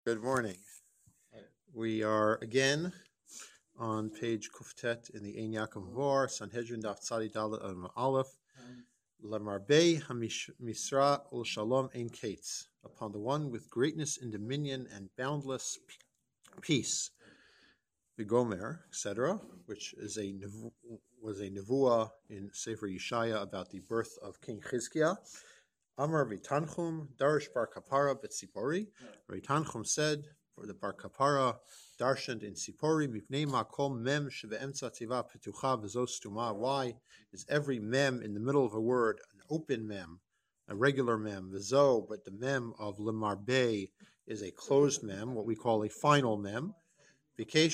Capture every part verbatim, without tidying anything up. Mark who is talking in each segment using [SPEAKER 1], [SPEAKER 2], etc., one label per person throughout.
[SPEAKER 1] Good morning. We are again on page Kuftet in the Ein Yaakov Vor, Sanhedrin Daf Tzadi Dalet Amud Aleph, Lamarbei HaMisra Ul Shalom Ein Kates, upon the one with greatness and dominion and boundless peace, Vigomer, et cetera, which is a was a nevuah in Sefer Yeshaya about the birth of King Chizkiah. Amar Vitanchum Darish Bar Kapara Betzipori. Vitanchum said for the Bar Kapara darshaned in Sipori Mipnei Makom Mem Shebeemtza Tiva Petucha V'Zos Tuma. Why is every mem in the middle of a word an open mem, a regular mem? V'Zo, but the mem of Lemarbe is a closed mem, what we call a final mem. Because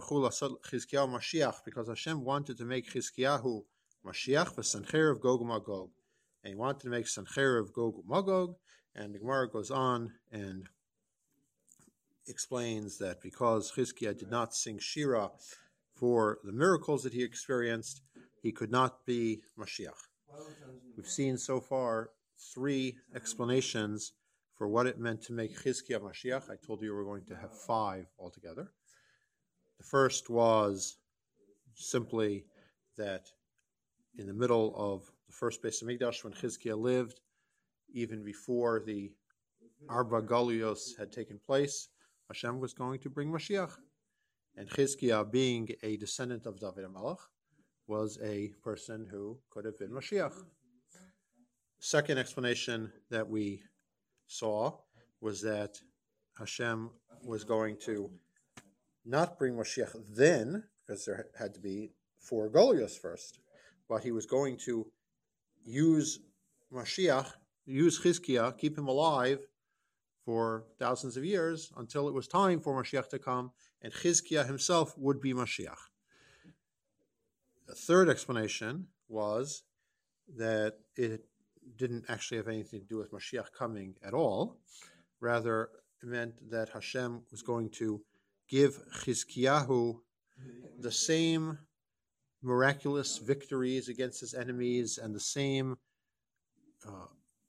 [SPEAKER 1] Hashem wanted to make Chizkiyahu Mashiach v'Sancher of Gog Magog, and he wanted to make Sancher of Gog Magog, and the Gemara goes on and explains that because Chizkiah did not sing Shira for the miracles that he experienced, he could not be Mashiach. We've seen so far three explanations for what it meant to make Chizkiah Mashiach. I told you we were going to have five altogether. The first was simply that in the middle of the first Beis Hamikdash, when Chizkiah lived, even before the Arba Galuyos had taken place, Hashem was going to bring Mashiach. And Chizkiah, being a descendant of David HaMelech, was a person who could have been Mashiach. Second explanation that we saw was that Hashem was going to not bring Mashiach then, because there had to be four Goliaths first, but he was going to use Mashiach, use Chizkiah, keep him alive for thousands of years until it was time for Mashiach to come, and Chizkiah himself would be Mashiach. The third explanation was that it didn't actually have anything to do with Mashiach coming at all. Rather, it meant that Hashem was going to give Chizkiyahu the same miraculous victories against his enemies and the same uh,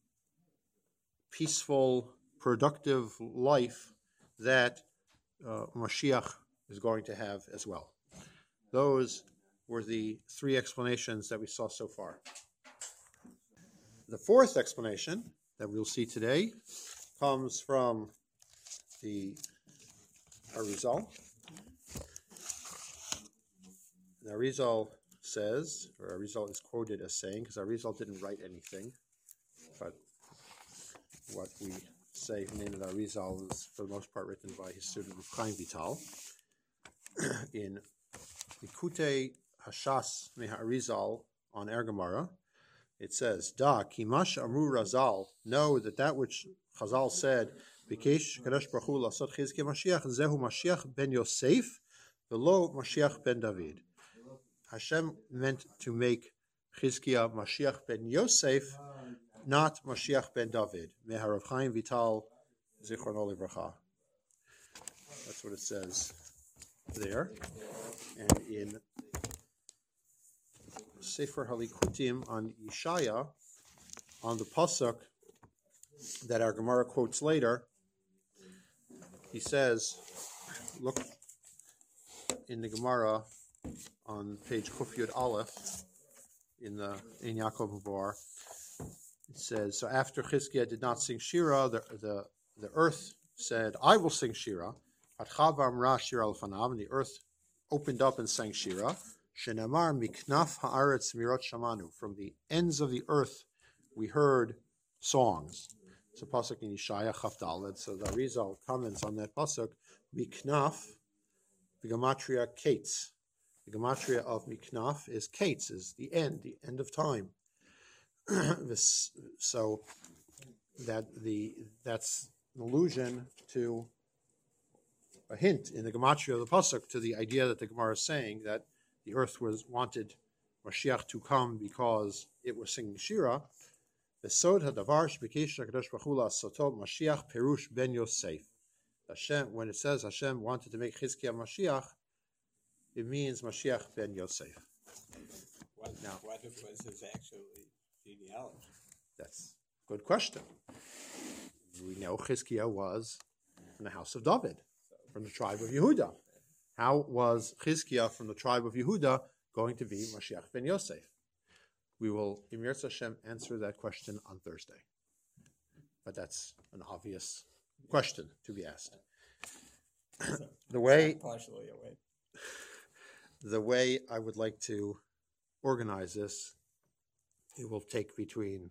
[SPEAKER 1] peaceful, productive life that uh, Mashiach is going to have as well. Those were the three explanations that we saw so far. The fourth explanation that we'll see today comes from the Arizal. The Arizal says, or Arizal is quoted as saying, because Arizal didn't write anything, but what we say, the name of the Arizal is for the most part written by his student Chaim Vital. In Likutei Hashas Meha Arizal on Er Gemara, it says, Da kimash amru Razal, know that that which Chazal said, Bikesh Kadosh Baruch Hu lasot Chizkiah Mashiach, zehu Mashiach ben Yosef, velo Mashiach ben David. Hashem meant to make Chizkiah Mashiach ben Yosef, not Mashiach ben David. Meharav Chaim Vital, Zichrono Livracha. That's what it says there. And in Sefer Halikutim on Yeshaya, on the pasuk that our Gemara quotes later, he says, look in the Gemara on page Kuf Yud Aleph in the in Yaakov Vor, it says, so after Chizkiah did not sing Shira, the the, the earth said, I will sing Shira. Atchavam Ra Shira Al-Fanav, and the earth opened up and sang Shira. Shenamar Miknaf Haaretz Mirot Shamanu, from the ends of the earth we heard songs. It's a pasuk in Yeshaya Chaf Daled. So the Arizal comments on that pasuk. Miknaf, the gematria Kates. The gematria of Miknaf is Kates, is the end, the end of time. this, so that the that's an allusion to a hint in the gematria of the pasuk to the idea that the Gemara is saying that the earth was wanted Mashiach to come because it was singing Shira. Besod hadavar shebikesh HaKadosh Baruch Hu la'asoto Mashiach perush ben Yosef. Hashem, when it says Hashem wanted to make Chizkiah Mashiach, it means Mashiach ben Yosef.
[SPEAKER 2] What,
[SPEAKER 1] now,
[SPEAKER 2] what was his actual genealogy?
[SPEAKER 1] That's a good question. We know Chizkiah was from the house of David, from the tribe of Yehuda. How was Chizkiah from the tribe of Yehuda going to be Mashiach ben Yosef? We will, Im Yirtzeh Hashem, answer that question on Thursday. But that's an obvious question to be asked. The way,
[SPEAKER 2] Partially away.
[SPEAKER 1] the way I would like to organize this, it will take between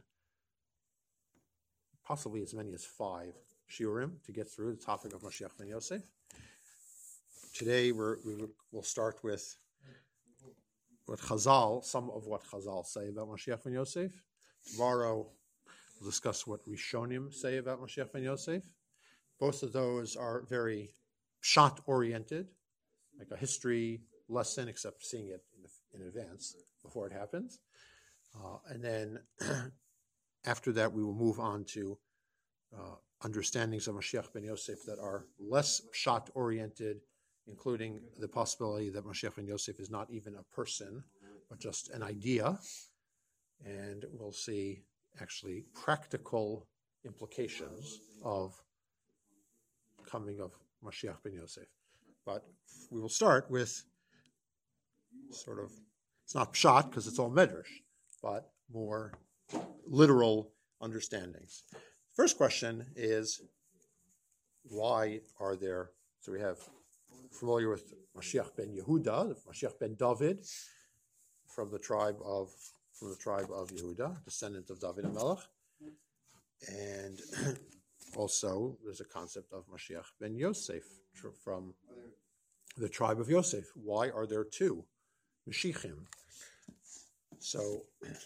[SPEAKER 1] possibly as many as five shiurim to get through the topic of Mashiach ben Yosef. Today we're, we will start with what Chazal, some of what Chazal say about Mashiach ben Yosef. Tomorrow we'll discuss what Rishonim say about Mashiach ben Yosef. Both of those are very shot-oriented, like a history lesson, except seeing it in, in advance before it happens. Uh, and then after that, we will move on to uh, understandings of Mashiach ben Yosef that are less shot-oriented, including the possibility that Mashiach ben Yosef is not even a person, but just an idea. And we'll see actually practical implications of coming of Mashiach ben Yosef. But we will start with sort of, it's not pshat because it's all medrash, but more literal understandings. First question is, why are there, so we have familiar with Mashiach ben Yehuda, Mashiach ben David, from the tribe of from the tribe of Yehuda, descendant of David HaMelech, and also there's a concept of Mashiach ben Yosef from the tribe of Yosef. Why are there two Mashiachim? So,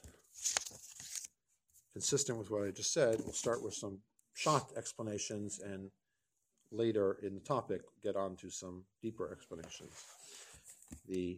[SPEAKER 1] consistent with what I just said, we'll start with some short explanations and later in the topic get on to some deeper explanations. The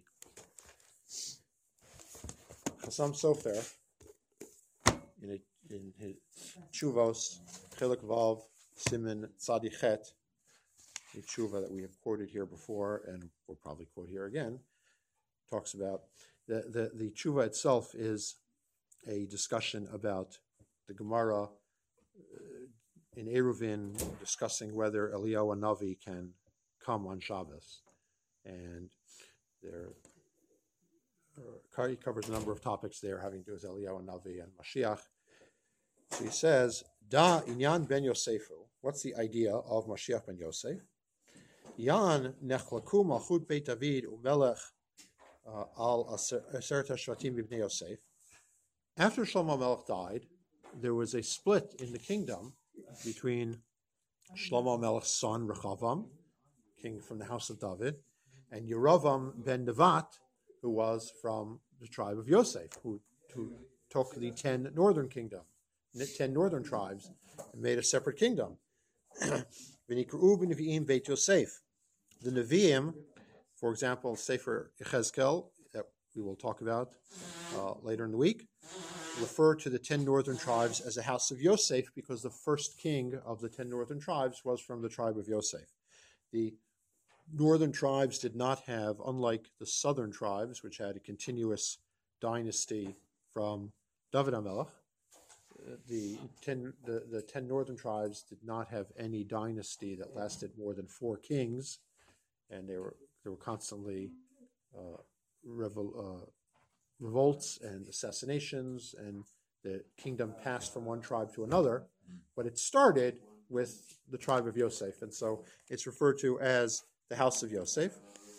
[SPEAKER 1] Chassam Sofer, in, a, in his Tshuvos, Chelik Vav, Siman Tzadichet, a tshuva that we have quoted here before and we'll probably quote here again, talks about the, the, the tshuva itself is a discussion about the Gemara uh, in Eruvin discussing whether Eliyahu Navi can come on Shabbos. And there uh, he covers a number of topics there having to do with Eliyahu Navi and Mashiach. So he says, Da inyan ben Yosefu. What's the idea of Mashiach ben Yosef? Yan nechlaku malchut Beit David umelech al aseret hashvatim b'bnei Yosef. After Shlomo Melech died, there was a split in the kingdom between Shlomo Melech's son Rechavam, king from the house of David, and Yeravam ben Nevat, who was from the tribe of Yosef, who, who took the ten northern kingdom, ten northern tribes, and made a separate kingdom. V'nikru b'nevi'im Beit Yosef. The Nevi'im, for example, Sefer Yechezkel, that we will talk about uh, later in the week, refer to the ten northern tribes as a house of Yosef because the first king of the ten northern tribes was from the tribe of Yosef. The northern tribes did not have, unlike the southern tribes, which had a continuous dynasty from David HaMelech, the ten, the, the ten northern tribes did not have any dynasty that lasted more than four kings, and they were they were constantly uh, revol, uh, revolts and assassinations, and the kingdom passed from one tribe to another, but it started with the tribe of Yosef, and so it's referred to as the house of Yosef.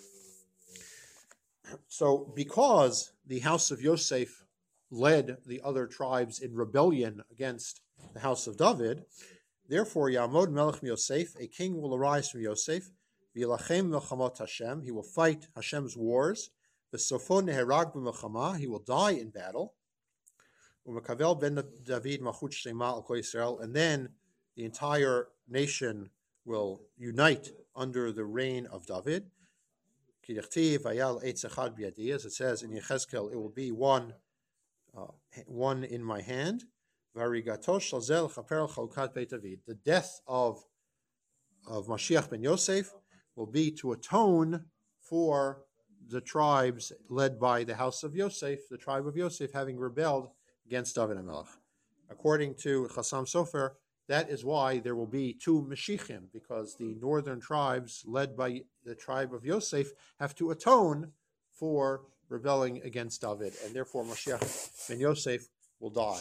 [SPEAKER 1] So because the house of Yosef led the other tribes in rebellion against the house of David, therefore Yamod Melech Yosef, a king will arise from Yosef, V'yilachem melchamot Hashem, he will fight Hashem's wars, V'sofo neherag b'melchama, he will die in battle, U'mekavel ben David machut shlema al kol Yisrael, and then the entire nation will unite under the reign of David. Kidichtiv vayal eitz echad biyadi, as it says in Yechezkel, it will be one Uh, one in my hand. The death of, of Mashiach ben Yosef will be to atone for the tribes led by the house of Yosef, the tribe of Yosef having rebelled against David HaMelech. According to Chassam Sofer, that is why there will be two Meshichim, because the northern tribes, led by the tribe of Yosef, have to atone for rebelling against David, and therefore Mashiach ben Yosef will die.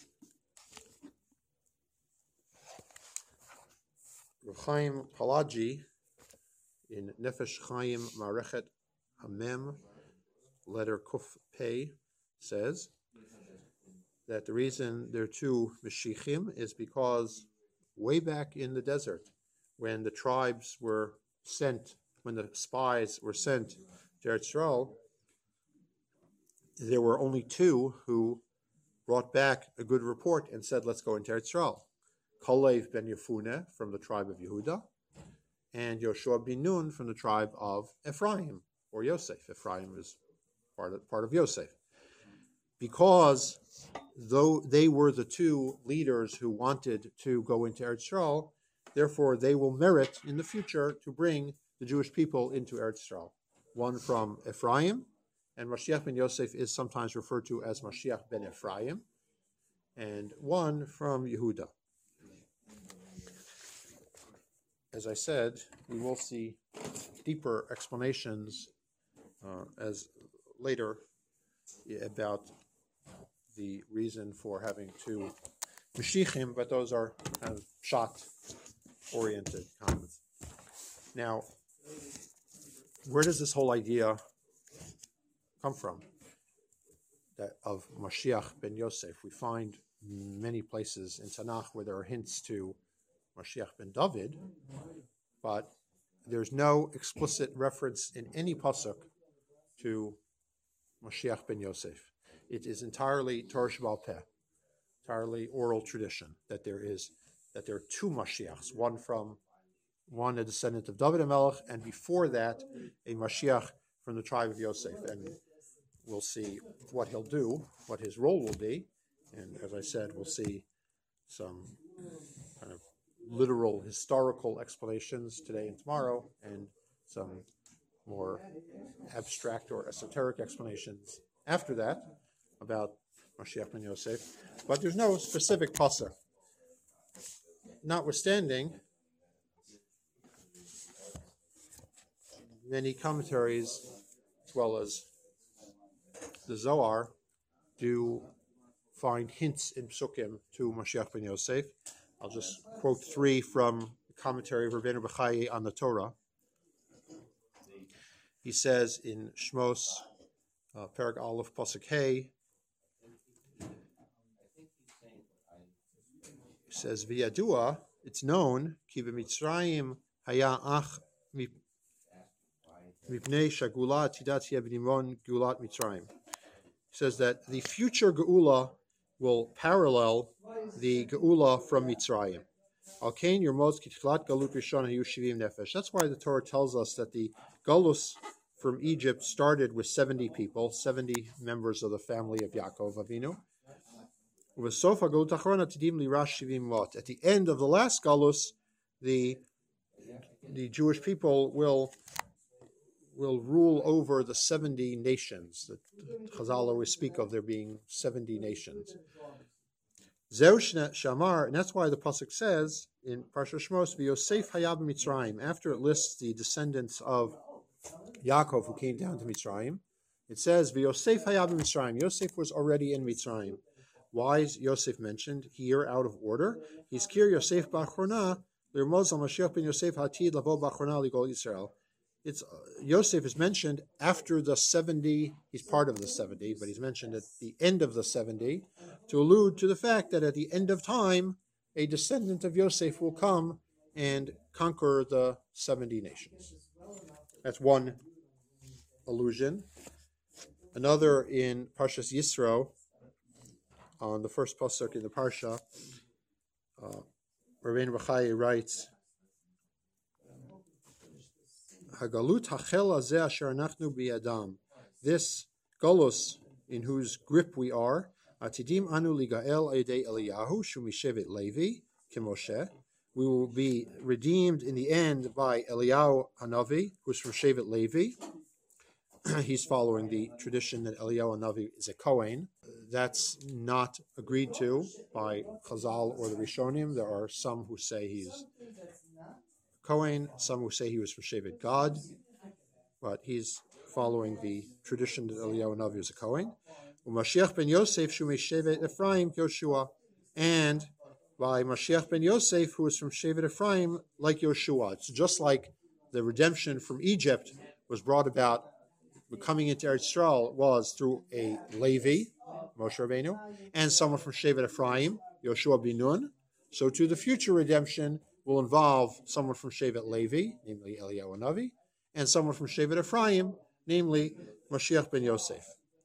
[SPEAKER 1] Rav Chaim Palaji in Nefesh Chaim Marechet Hamem, letter Kuf Pei, says that the reason there are two Meshichim is because way back in the desert, when the tribes were sent, when the spies were sent to Eretz Yisrael, there were only two who brought back a good report and said, let's go into Eretz Yisrael. Kalev ben Yefuneh from the tribe of Yehuda, and Yoshua ben Nun from the tribe of Ephraim, or Yosef. Ephraim is part of, part of Yosef. Because though they were the two leaders who wanted to go into Eretz Yisrael, therefore they will merit in the future to bring the Jewish people into Eretz Yisrael. One from Ephraim, and Mashiach ben Yosef is sometimes referred to as Mashiach ben Ephraim, and one from Yehuda. As I said, we will see deeper explanations uh, as later about the reason for having two Meshichim, but those are kind of shot-oriented comments. Now, where does this whole idea come from that of Mashiach ben Yosef? We find many places in Tanakh where there are hints to Mashiach ben David, but there's no explicit reference in any pasuk to Mashiach ben Yosef. It is entirely Torah Sheba'al Peh, entirely oral tradition, that there is that there are two Mashiachs, one from one a descendant of David HaMelech, and before that a Mashiach from the tribe of Yosef. And we'll see what he'll do, what his role will be, and as I said, we'll see some kind of literal historical explanations today and tomorrow, and some more abstract or esoteric explanations after that about Mashiach ben Yosef. But there's no specific pasuk. Notwithstanding, many commentaries, as well as the Zohar, do find hints in Psukim to Mashiach ben Yosef. I'll just quote three from the commentary of Rabbeinu Bechai on the Torah. He says in Shmos, uh, Perek Aleph, Pasuk Hey, he says, V'yadua, it's known, ki b'Mitzrayim haya ach mipnei shagula tidat yebnimon gulat Mitzrayim. He says that the future Geula will parallel the Geula from Mitzrayim. Alkein Yermos Kitchlat Galut Rishon Hayu Shivim Nefesh. That's why the Torah tells us that the Galus from Egypt started with seventy people, seventy members of the family of Yaakov Avinu. At the end of the last Galus, the the Jewish people will will rule over the seventy nations that Chazal always speak of there being seventy nations. Zeushna Shamar, and that's why the pasuk says in Parsha Shmos, V'Yosef Hayab Mitzrayim, after it lists the descendants of Yaakov who came down to Mitzrayim, it says V'Yosef Hayab Mitzrayim. Yosef was already in Mitzrayim. Why is Yosef mentioned here out of order? He's Kir Yosef B'Achrona, L'Rmos al Mashiach ben Yosef Hatid Lavo B'Achrona L'Gol Yisrael. It's uh, Yosef is mentioned after the seventy. He's part of the seventy, but he's mentioned at the end of the seventy to allude to the fact that at the end of time, a descendant of Yosef will come and conquer the seventy nations. That's one allusion. Another in Parshas Yisro, on the first pasuk in the parsha, uh, Rabbeinu Bechai writes, Hagalut hachel hazeh asher anachnu biyadam. This galus in whose grip we are, atidim anu ligael eidei Eliyahu shu mishevet Levi kemoshe. We will be redeemed in the end by Eliyahu Hanavi, who's from Shevet Levi. he's following the tradition that Eliyahu Navi is a Kohen. That's not agreed to by Chazal or the Rishonim. There are some who say he's Kohen, some who say he was from Shevet Gad, but he's following the tradition that Eliyahu Navi is a Kohen. Mashiach ben Yosef Shumei Shevet Ephraim Yoshua, and by Mashiach ben Yosef, who is from Shevet Ephraim, like Yoshua. It's just like the redemption from Egypt was brought about, coming into Eretz Yisrael was through a Levi, Moshe Rabbeinu, and someone from Shevet Ephraim, Yoshua bin Nun. So to the future redemption will involve someone from Shevet Levi, namely Eliyahu Navi, and someone from Shevet Ephraim, namely Mashiach ben Yosef.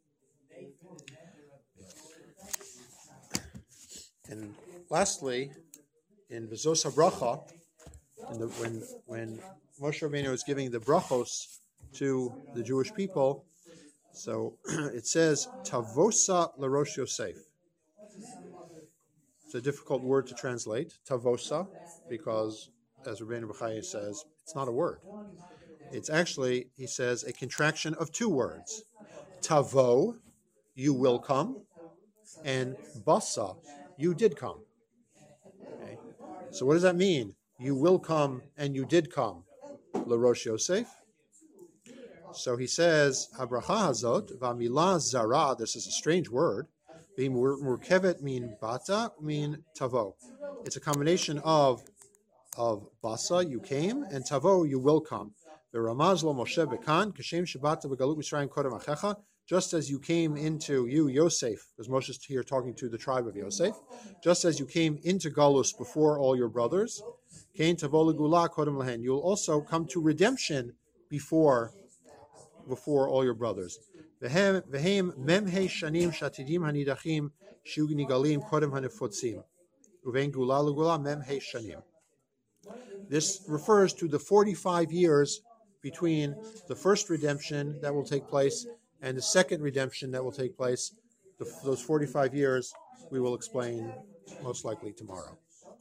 [SPEAKER 1] And lastly, in V'zos HaBracha, in the, when when Moshe Rabbeinu is giving the brachos to the Jewish people, so it says Tavosa LaRosh Yosef. It's a difficult word to translate, Tavosa, because as Rabbeinu Bechaya says, it's not a word. It's actually, he says, a contraction of two words. Tavo, you will come, and Basa, you did come. Okay. So what does that mean? You will come and you did come. LaRosh Yosef. So he says, Habracha hazot, v'amilah zara, this is a strange word. Murkevet mean bata, mean tavo. It's a combination of, of basa, you came, and tavo, you will come. V'ramaz lo Moshe bekan, kashem shabata v'galut Mitzrayim kodem achecha, just as you came into, you, Yosef, because Moshe is here talking to the tribe of Yosef, just as you came into Galus before all your brothers, Kain tavo legula kodem lahen, you will also come to redemption before before all your brothers. V'hem memhe shanim shatidim hanidachim shu nigalim kodem hanefotzim. Uvein gula legula memhe shanim. This refers to the forty-five years between the first redemption that will take place and the second redemption that will take place. The, those forty-five years we will explain most likely tomorrow.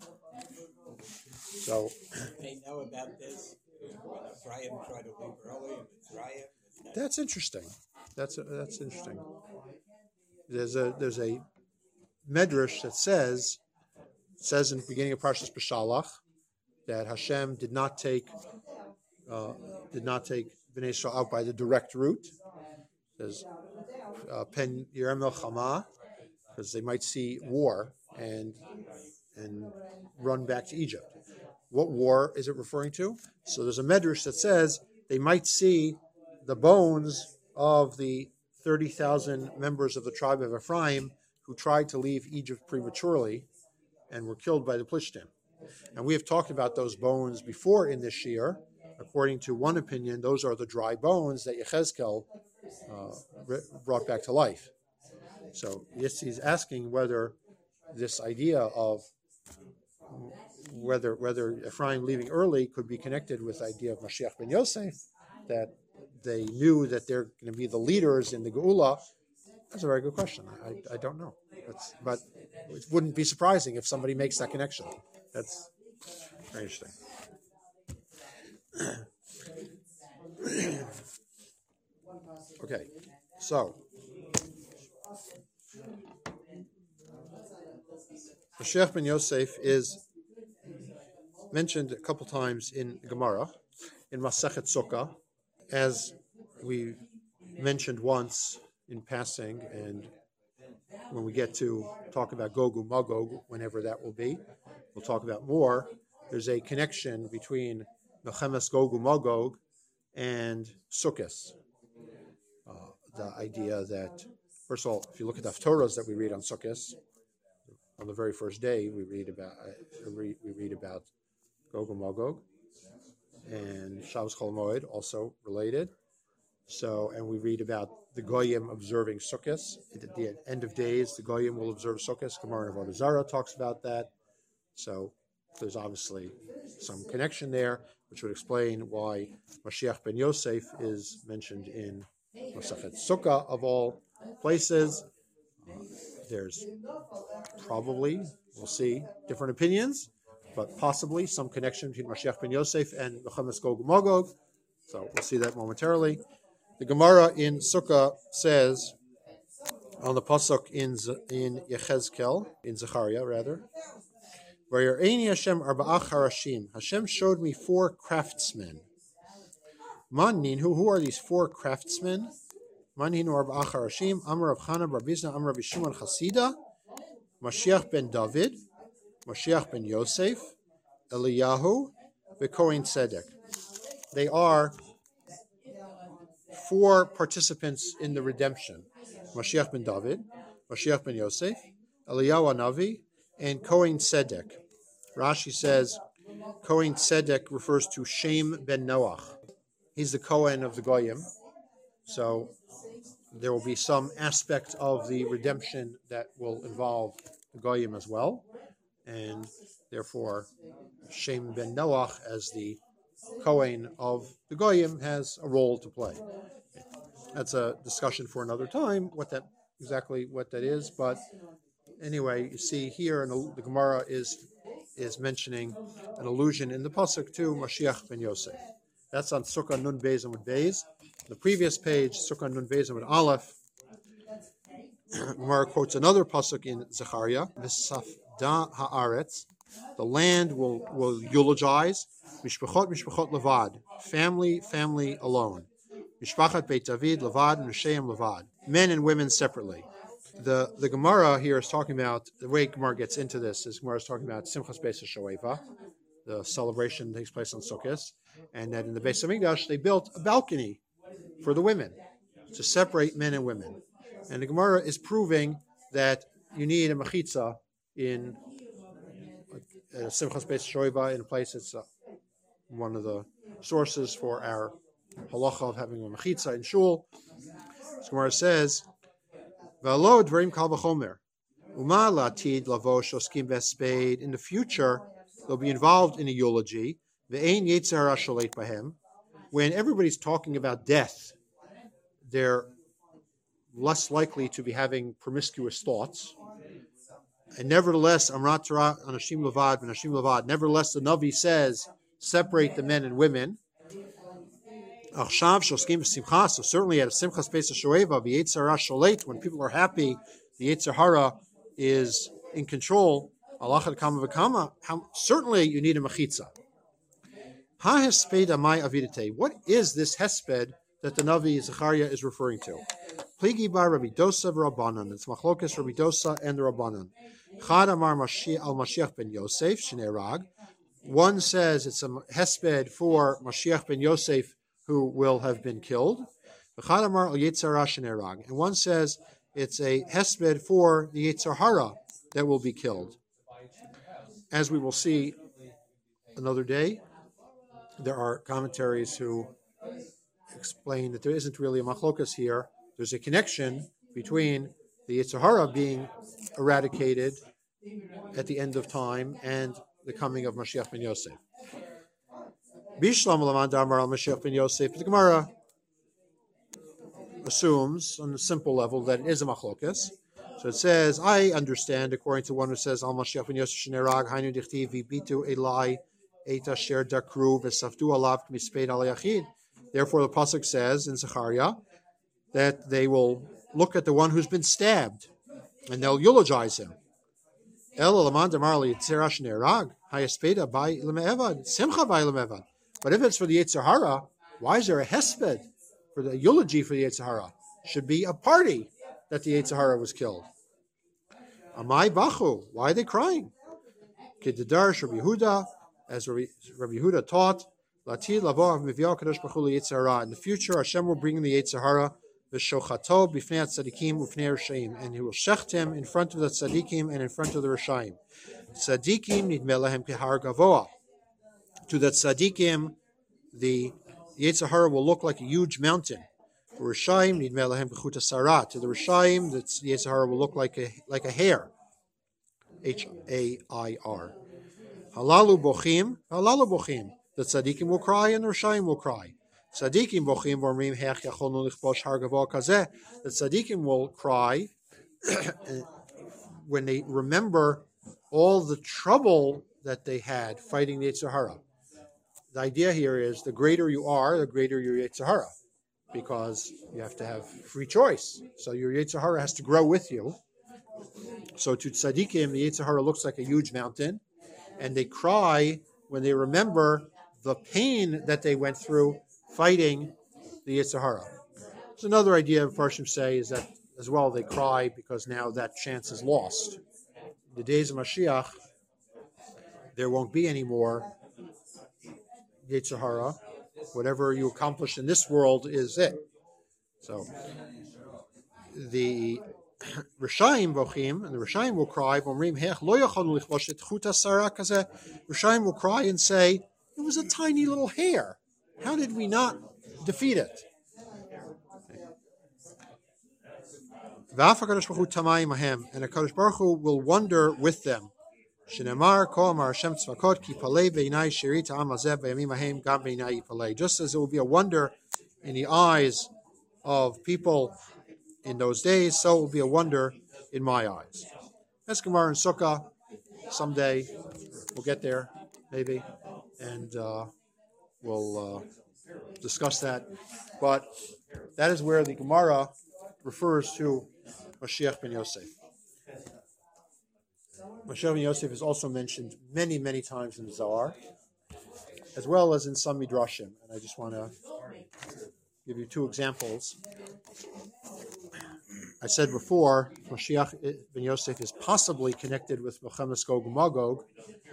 [SPEAKER 1] So
[SPEAKER 2] They know about this when Ephraim tried to leave early in Mitzrayim.
[SPEAKER 1] that's interesting. That's a, that's interesting. There's a there's a medrash that says says in the beginning of Parshas Beshalach that Hashem did not take uh, did not take Bnei Yisrael out by the direct route. There's Pen Yerem Melchama, because they might see war and and run back to Egypt. What war is it referring to? So there's a medrash that says they might see the bones of the thirty thousand members of the tribe of Ephraim who tried to leave Egypt prematurely and were killed by the Plishtim. And we have talked about those bones before in this year. According to one opinion, those are the dry bones that Yechezkel uh, brought back to life. So yes, he's asking whether this idea of whether whether Ephraim leaving early could be connected with the idea of Mashiach ben Yosef, that they knew that they're going to be the leaders in the Geula. That's a very good question. I, I don't know. That's, but it wouldn't be surprising if somebody makes that connection. That's very interesting. Okay, so Mashiach ben Yosef is mentioned a couple times in Gemara, in Masechet Sukkah, as we mentioned once in passing, and when we get to talk about Gog and Magog, whenever that will be, we'll talk about more. There's a connection between Melchemes Gog and Magog and Sukkot. Uh, the idea that, first of all, if you look at the Haftorahs that we read on Sukkot, on the very first day we read about uh, we read about Gog and Magog, and Shabbos Chol Moed also related. So, and we read about the Goyim observing Sukkot. At the end of days, the Goyim will observe Sukkot. Gemara Avodah Zarah talks about that. So, there's obviously some connection there, which would explain why Mashiach ben Yosef is mentioned in Masechet Sukkah of all places. Uh, there's probably, we'll see, different opinions, but possibly some connection between Mashiach ben Yosef and Melchemes Gog and Magog. So we'll see that momentarily. The Gemara in Sukkah says on the pasuk in in Yechezkel, in Zechariah rather, Vayar'eni Hashem arba'ach harashim. Hashem showed me four craftsmen. Manin, who who are these four craftsmen? Manin arba'ach harashim. Amar Rav Chana bar Bizna, Amar Rav Shimon Chasida, Mashiach ben David, Mashiach ben Yosef, Eliyahu, V'Kohen Tzedek. They are four participants in the redemption: Mashiach ben David, Mashiach ben Yosef, Eliyahu Navi, and Kohen Tzedek. Rashi says Kohen Tzedek refers to Shem ben Noach. He's the Kohen of the Goyim, so there will be some aspect of the redemption that will involve the Goyim as well, and therefore Shem ben Noach as the Kohen of the Goyim has a role to play. That's a discussion for another time, what that exactly what that is, but anyway, you see here in the, the Gemara is is mentioning an allusion in the pasuk to Mashiach ben Yosef. That's on Sukkah Nun Beis Amud Beis. The previous page, Sukkah Nun Beis Amud Aleph, Gemara quotes another pasuk in Zechariah, V'safda haaretz, the land will will eulogize, Mishpachot Mishpachot Levad, family family alone, Mishpachat Beit David Levad and Hashem Levad, men and women separately. The the Gemara here is talking about, the way Gemara gets into this is Gemara is talking about Simchas Beis HaShoeva, the celebration that takes place on Sukkot, and that in the Beis HaMikdash they built a balcony for the women to separate men and women. And the Gemara is proving that you need a mechitza in uh, Simchas Beis HaShoeva in a place that's uh, one of the sources for our halacha of having a mechitza in shul. So Gemara says, V'alo dvarim kal v'chomer, uma latid lavo shoskim v'spade. In the future, they'll be involved in a eulogy. Ve'ein yetzer hara sholeit bahem. When everybody's talking about death, they're less likely to be having promiscuous thoughts. And nevertheless, Amrat Torah anashim levad v'nashim levad. Nevertheless, the Navi says, separate the men and women. Achshav shoskim v'simcha. So certainly at a Simchas Beis HaShoeva, v'yetzer hara sholeit, when people are happy, the yetzer hara is in control. Allah kama v'kama. Certainly you need a mechitza. Ha hesped amai avidite. What is this hesped that the Navi Zechariah is referring to? Pligi bar Rabbi Dosa v'Rabbanan. It's machlokas Rabbi Dosa and the Rabbanan. Chad amar al Mashiach ben Yosef shnei rag. One says it's a hesped for Mashiach ben Yosef who will have been killed. Chad amar al yetzer hara shnei rag. And one says it's a hesped for the yetzer hara that will be killed. As we will see another day, there are commentaries who explain that there isn't really a machlokas here. There's a connection between the yetzer hara being eradicated at the end of time and the coming of Mashiach ben Yosef. Bishlam Laman Damar al Mashiach ben Yosef. The Gemara assumes on a simple level that it is a machlokas. So it says, I understand, according to one who says, Al Mashiach ben Yosef Shnerag, Hainu Dichtiv, Vibitu Elai, Eita Sher Dakru, Vesafdu Alav, Kmisped Al Yachid. Therefore, the pasuk says in Zechariah that they will look at the one who's been stabbed and they'll eulogize him. El Laman Damar al Yitzera Shnerag, Hayaspeda by Lemevad, Simcha by Lemevad. But if it's for the yetzer hara, why is there a hesped for the eulogy for the yetzer hara? Should be a party that the yetzer hara was killed. Amai bachu, why are they crying? Kedidar Rabbi Yehuda, as Rabbi Yehuda taught, Lati lavo mivyo kadosh bachu yetzer hara. In the future, Hashem will bring the yetzer hara v'shochato b'fnei tzadikim u'fnei rishaim, and He will shecht him in front of the tzadikim and in front of the rishaim. Tzadikim nidmeh lahem kehar gavoa. To the tzadikim, the yetzer hara will look like a huge mountain. For Rishaim, nidmeh lahem b'chuta sarat. To the Rishaim, the yetzer hara will look like a like a hair. H A I R. Halalu bochim, halalu bochim. The tzadikim will cry and the Rishaim will cry. Tzadikim bochim v'omrim he'ach yacholnu lichbosh har gavoa kazeh. The tzadikim will cry when they remember all the trouble that they had fighting the yetzer hara. The idea here is the greater you are, the greater your yetzer hara. because you have to have free choice. So your Yetzer Hara has to grow with you. So to tzaddikim, the Yetzer Hara looks like a huge mountain, and they cry when they remember the pain that they went through fighting the Yetzer Hara. So another idea Farshim say is that as well they cry because now that chance is lost. In the days of Mashiach, there won't be any more Yetzer Hara. Whatever you accomplish in this world is it. So the Rishaim Bochim, and the Rishaim will cry, Rishaim will cry and say, it was a tiny little hair. How did we not defeat it? And HaKadosh Baruch Hu will wonder with them. Just as it will be a wonder in the eyes of people in those days, so it will be a wonder in my eyes. That's Gemara in Sukkah. Someday we'll get there, maybe, and uh, we'll uh, discuss that. But that is where the Gemara refers to Mashiach ben Yosef. Mashiach ben Yosef is also mentioned many, many times in the Zohar, as well as in some Midrashim. And I just want to give you two examples. I said before, Mashiach ben Yosef is possibly connected with Milchemes Gog and Magog.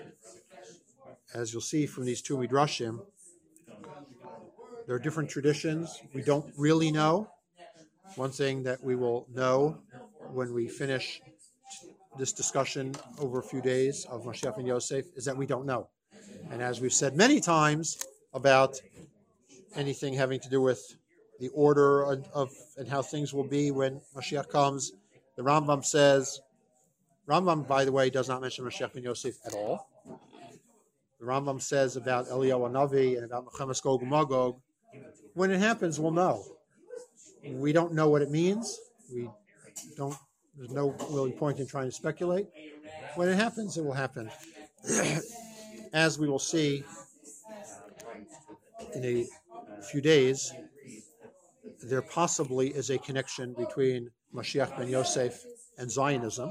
[SPEAKER 1] As you'll see from these two Midrashim, there are different traditions. We don't really know. One thing that we will know when we finish this discussion over a few days of Mashiach ben Yosef is that we don't know. And as we've said many times about anything having to do with the order of, of and how things will be when Mashiach comes, the Rambam says, Rambam, by the way, does not mention Mashiach ben Yosef at all. The Rambam says about Eliyahu Hanavi and about Milchemes Gog and Magog, when it happens, we'll know. We don't know what it means. We don't. There's no really point in trying to speculate. When it happens, it will happen. As we will see in a few days, there possibly is a connection between Mashiach ben Yosef and Zionism,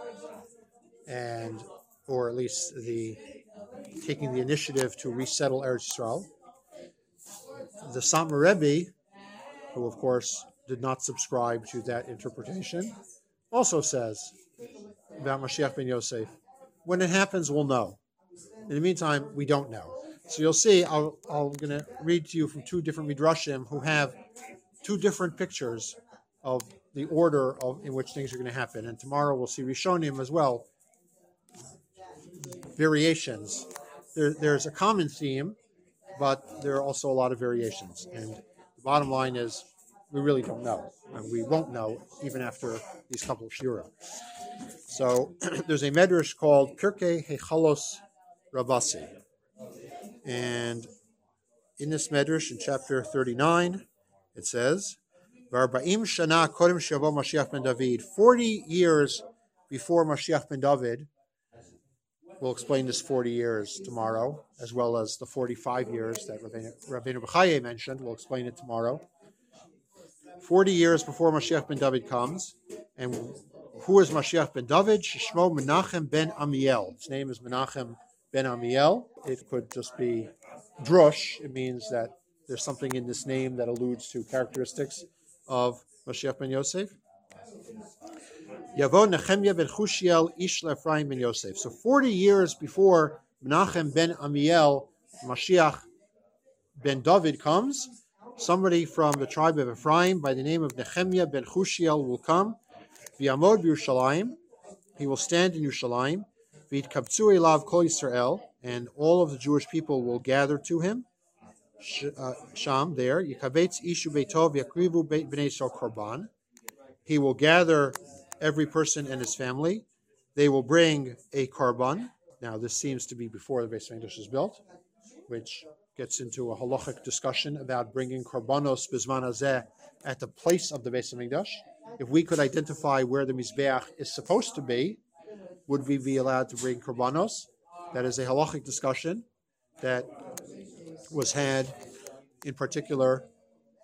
[SPEAKER 1] and or at least the taking the initiative to resettle Eretz Yisrael. The Satmar Rebbe, who of course did not subscribe to that interpretation, also says about Mashiach ben Yosef, when it happens, we'll know. In the meantime, we don't know. So you'll see, I'll, I'm going to read to you from two different Midrashim who have two different pictures of the order of in which things are going to happen. And tomorrow we'll see Rishonim as well, variations. There, there's a common theme, but there are also a lot of variations. And the bottom line is, we really don't know. And we won't know even after these couple of shura. So there's a medrash called Pirkei Hechalos Rabasi. And in this medrash, in chapter thirty-nine, it says, V'arba'im shana kodem sheyavo Mashiach ben David. Forty years before Mashiach ben David, we'll explain this forty years tomorrow, as well as the forty-five years that Rabbeinu Bechaye mentioned. We'll explain it tomorrow. Forty years before Mashiach ben David comes, and who is Mashiach ben David? Shishmo Menachem ben Amiel. His name is Menachem ben Amiel. It could just be drush. It means that there's something in this name that alludes to characteristics of Mashiach ben Yosef. Yavo Nechemya ben Chushiel ish Ephraim ben Yosef. So forty years before Menachem ben Amiel, Mashiach ben David comes, somebody from the tribe of Ephraim by the name of Nechemya ben Chushiel will come. V'yamod b'Yerushalayim, he will stand in Yerushalayim. V'yitkabtzu elav kol Yisrael, and all of the Jewish people will gather to him. Sham, there. Yikabetz ishu beitov yakrivu bnei Yisrael korban. He will gather every person and his family. They will bring a korban. Now, this seems to be before the Beis Hamikdash is built, which gets into a halachic discussion about bringing korbanos bizman hazeh at the place of the Beis Hamikdash. If we could identify where the Mizbeach is supposed to be, would we be allowed to bring korbanos? That is a halachic discussion that was had, in particular,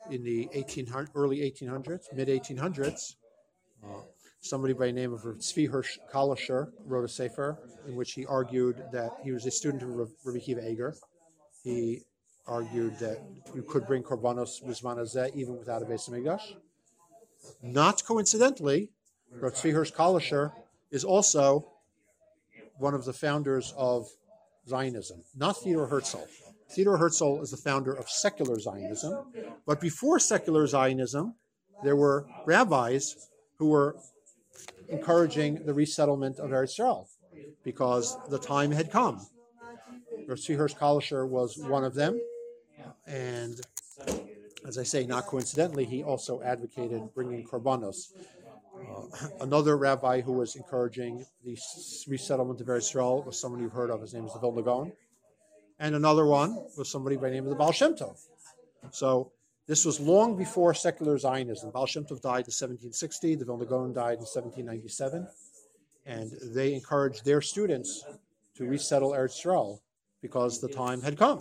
[SPEAKER 1] in the eighteen hundred, early eighteen hundreds, mid eighteen hundreds, uh, somebody by the name of Tzvi Hirsch Kalischer wrote a sefer in which he argued that he was a student of Rabbi Akiva Eger. He argued that you could bring korbanos b'zman hazeh even without a Beis Hamikdash. Not coincidentally, Rabbi Tzvi Hirsch Kalischer is also one of the founders of Zionism, not Theodor Herzl. Theodor Herzl is the founder of secular Zionism, but before secular Zionism, there were rabbis who were encouraging the resettlement of Eretz Yisrael because the time had come. Tzvi Hirsch Kalischer was one of them, and as I say, not coincidentally, he also advocated bringing korbanos. Uh, another rabbi who was encouraging the resettlement of Eretz Yisrael was someone you've heard of. His name is the Vilna Gaon. And another one was somebody by the name of the Baal Shem Tov. So this was long before secular Zionism. Baal Shem Tov died in seventeen sixty. The Vilna Gaon died in seventeen ninety-seven. And they encouraged their students to resettle Eretz Yisrael because the time had come.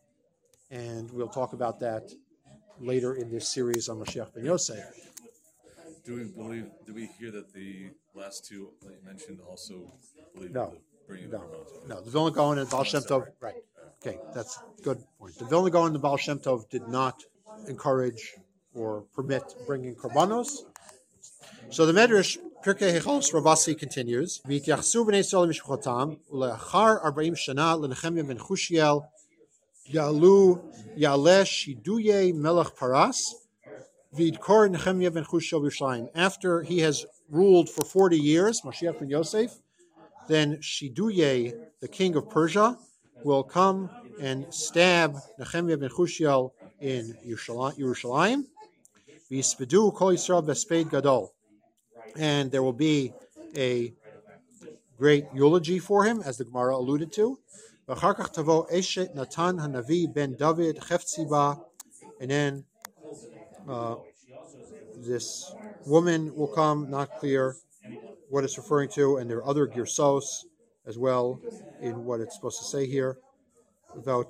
[SPEAKER 1] And we'll talk about that later in this series on Mashiach ben Yosef.
[SPEAKER 3] Do we believe? Do we hear that the last two that you mentioned also believe
[SPEAKER 1] No,
[SPEAKER 3] in the bringing
[SPEAKER 1] no,
[SPEAKER 3] of korbanos?
[SPEAKER 1] no. The Vilna Gaon and Baal Shem Tov, right? Okay, that's a good point. The Vilna Gaon and the Baal Shem Tov did not encourage or permit bringing korbanos. So the Medrash Pirkei Hichos Rabasi continues. V'yityachasu b'nei Yisrael mishpachotam uleachar arba'im shana leNechemya ben Chushiel yalu yaleh shiduye melech paras. Nechemya ben Chushiel Yerushalayim. After he has ruled for forty years, Mashiach ben Yosef, then Shiduye, the king of Persia, will come and stab Nechemya ben Chushiel in Yerushalayim. V'yispadu kol Yisrael b'speid gadol. And there will be a great eulogy for him, as the Gemara alluded to. V'achar kach tavo eshet Natan hanavi ben David cheftziba. And then Uh, this woman will come, not clear what it's referring to, and there are other girsos as well in what it's supposed to say here. On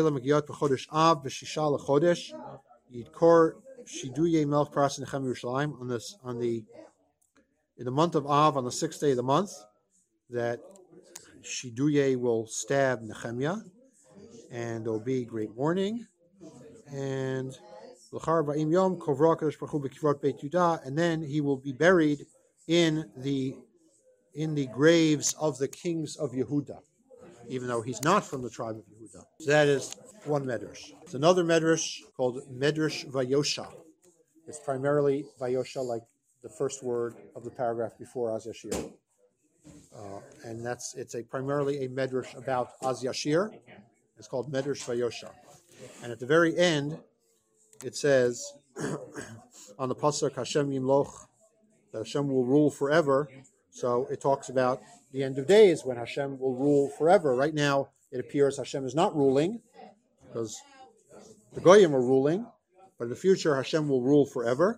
[SPEAKER 1] this, on the in the month of Av, on the sixth day of the month, that Shiduye will stab Nechemya, and there will be great mourning, and and then he will be buried in the in the graves of the kings of Yehuda, even though he's not from the tribe of Yehuda. So that is one medrash. It's another medrash called Medrash Vayosha. It's primarily Vayosha, like the first word of the paragraph before Az Yashir, uh, and that's it's a primarily a medrash about Az Yashir. It's called Medrash Vayosha, and at the very end, it says on the pasuk Hashem Yimloch that Hashem will rule forever. So it talks about the end of days when Hashem will rule forever. Right now, it appears Hashem is not ruling because the Goyim are ruling, but in the future Hashem will rule forever.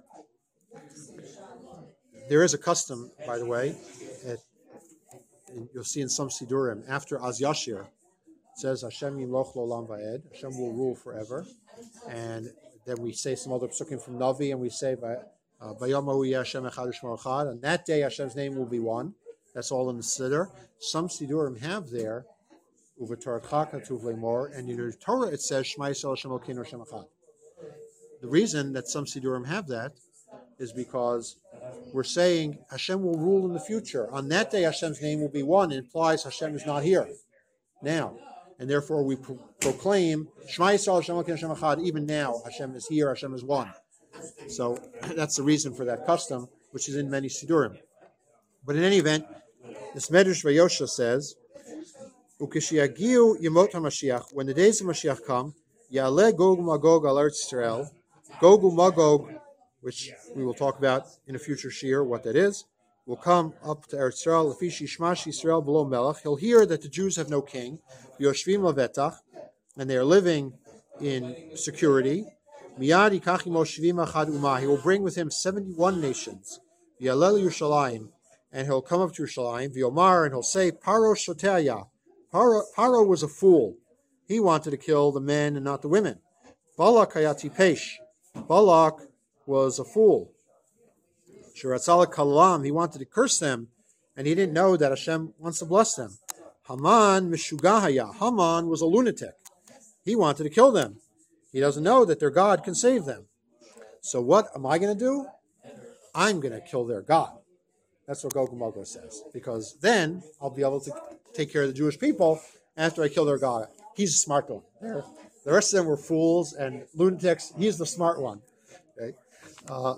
[SPEAKER 1] There is a custom, by the way, at, you'll see in some Sidurim after Az Yashir, it says Hashem Yimloch Lolam Va'ed. Hashem will rule forever, and then we say some other psukim from Navi, and we say, "Vayamahu Hashem Echad U'Shmo Echad." On that day, Hashem's name will be one. That's all in the Siddur. Some Sidurim have there, "Uv'Torah Katuv Leimor," and in the Torah it says, "Shema Yisrael Hashem Elokeinu Hashem Echad." The reason that some Sidurim have that is because we're saying Hashem will rule in the future. On that day, Hashem's name will be one. It implies Hashem is not here now. And therefore we pro- proclaim Shema Yisrael Hashem Elokeinu Hashem Echad. Even now, Hashem is here. Hashem is one. So that's the reason for that custom, which is in many Sidurim. But in any event, this Medrash Vayosha says, "Ukishiyagiu Yemot HaMashiach." When the days of Mashiach come, Ya'aleh Gog Magog al Eretz Yisrael. Gog Magog, which we will talk about in a future shiur, what that is, will come up to Eretz Yisrael. Lefi shishmash Yisrael below Melech. He'll hear that the Jews have no king. Yoshvim Lavetach, and they are living in security. Miyad yikach imo shvim achad umah. He will bring with him seventy-one nations. V'yalel Yerushalayim, and he'll come up to Yerushalayim. V'yomar, and he'll say, Paro shoteya. Paro, Paro was a fool. He wanted to kill the men and not the women. Bala kayati pesh. Balak was a fool. Shiratzalak Kalam, he wanted to curse them, and he didn't know that Hashem wants to bless them. Haman Mishugahaya, Haman was a lunatic. He wanted to kill them. He doesn't know that their God can save them. So what am I going to do? I'm going to kill their God. That's what Gog and Magog says. Because then I'll be able to take care of the Jewish people after I kill their God. He's a smart one. They're, the rest of them were fools and lunatics. He's the smart one. Okay? Uh,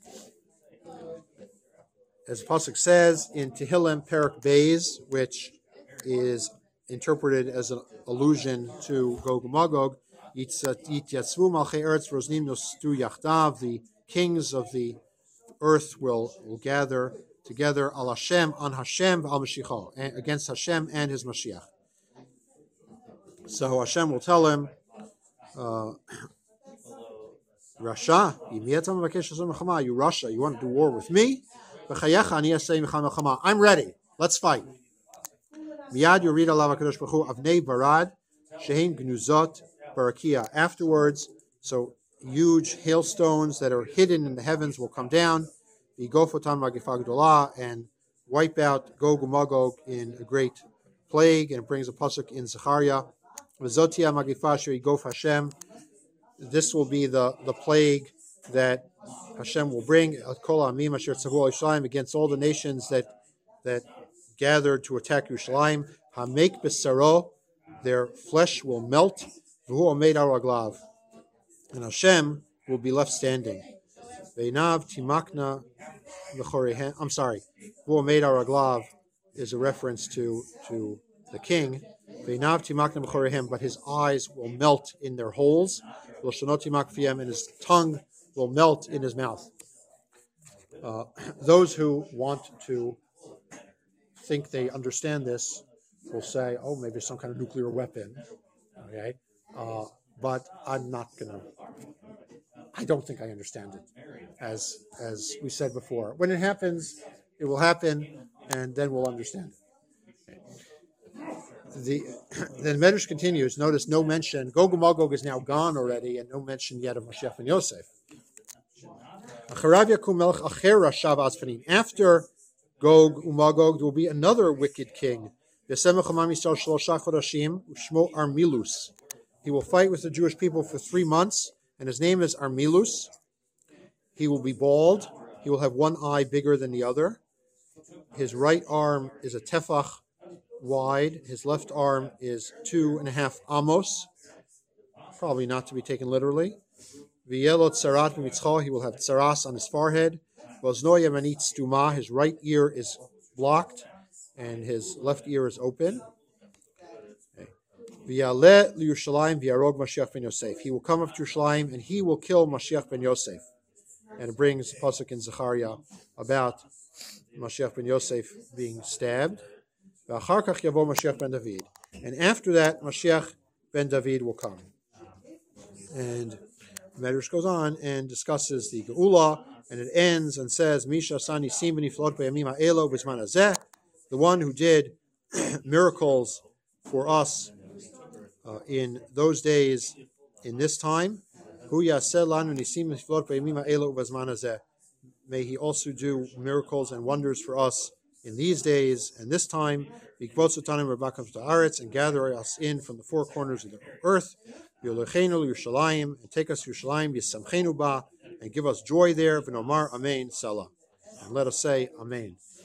[SPEAKER 1] as Pasuk says in Tehillim Perak Beis, which is interpreted as an allusion to Gog and Magog, Yityatzvu Malchei Eretz Rosnim Nostu Yachdav, the kings of the earth will, will gather together al Hashem, on Hashem, al Mashiach, against Hashem and his Mashiach. So Hashem will tell him, uh, Rasha, you Rasha, you want to do war with me? I'm ready. Let's fight. Miyad Yorid Alav HaKadosh Baruch Hu Avnei Barad Shehem Gnuzot Barakia. Afterwards, so huge hailstones that are hidden in the heavens will come down, Vigofotan Magifah Gdolah, and wipe out Gog and Magog in a great plague, and it brings a pasuk in Zechariah. V'zotia Magifah She'igof Hashem. This will be the, the plague that Hashem will bring against all the nations that that gathered to attack Yerushalayim. Hamek Besaro, their flesh will melt. V'hu omeid al raglav, and Hashem will be left standing. Veinav timakna l'chorehem. I'm sorry. V'hu omeid al raglav is a reference to to the king. Veinav timakna l'chorehem, but his eyes will melt in their holes. L'shonot timak fiyem, and his tongue will melt in his mouth. Uh, those who want to think they understand this will say, "Oh, maybe some kind of nuclear weapon." Okay, uh, but I'm not gonna. I don't think I understand it. As as we said before, when it happens, it will happen, and then we'll understand it. Okay. The then Medrash continues. Notice no mention. Gog and Magog is now gone already, and no mention yet of Mashiach ben Yosef. After Gog and Magog, there will be another wicked king. He will fight with the Jewish people for three months, and his name is Armilus. He will be bald. He will have one eye bigger than the other. His right arm is a tefach wide. His left arm is two and a half amos. Probably not to be taken literally. V'yelot tsarat b'mitzcho, he will have tsaras on his forehead. V'ozno yamanit stuma, his right ear is blocked, and his left ear is open. V'yaleh l'Yerushalayim v'yarog Mashiach ben Yosef. He will come up to Yerushalayim, and he will kill Mashiach ben Yosef. And it brings a pasuk in Zechariah about Mashiach ben Yosef being stabbed. V'achar kach yavo Mashiach ben David. And after that, Mashiach ben David will come. And Medrash goes on and discusses the Geula, and it ends and says, Misha Sani Simbani Flot Bayamima Elo Bisman Azeh, the one who did miracles for us uh, in those days, in this time. Hu Yaseh Lanu Nisim Flot Bayamima Elo Bisman Azeh. May he also do miracles and wonders for us in these days and this time. And gather us in from the four corners of the earth. And take us to Yerushalayim, and give us joy there. V'nomar Amen Salah. And let us say Amen.